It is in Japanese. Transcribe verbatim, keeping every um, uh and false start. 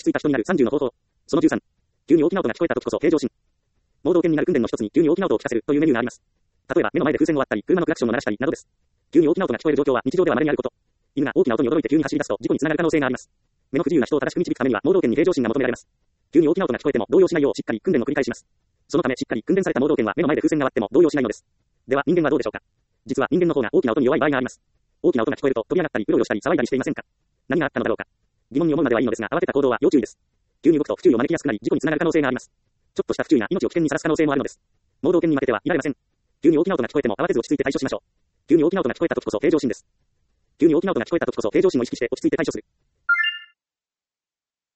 着いた人になるさんじゅうの方法。そのじゅうさん。急に大きな音が聞こえた時こそ平常心。盲導犬になる訓練の一つに急に大きな音を聞かせるというメニューがあります。例えば目の前で風船を割ったり、車のクラクションを鳴らしたりなどです。急に大きな音が聞こえる状況は日常では稀にあること。犬が大きな音に驚いて急に走り出すと事故につながる可能性があります。目の不自由な人を正しく導くためには盲導犬に平常心が求められます。急に大きな音が聞こえても動揺しないようしっかり訓練を繰り返します。そのためしっかり訓練された盲導犬は目の前で風船が割っても動揺しないのです。では人間はどうでしょうか。実は人間の方が大きな音に弱い場合があります。大きな音が聞こえると飛び上がったりうろうろしたり騒いだりしていませんか。何があったのだろうか。疑問に思うまではいいのですが慌てた行動は要注意です。急に動くと不注意を招きやすくなり事故につながる可能性があります。ちょっとした不注意が命を危険にさらす可能性もあるのです。盲導犬に負けてはいられません。急に大きな音が聞こえても慌てず落ち着いて対処しましょう。急に大きな音が聞こえた時こそ平常心です。急に大きな音が聞こえた時こそ平常心を意識して落ち着いて対処する。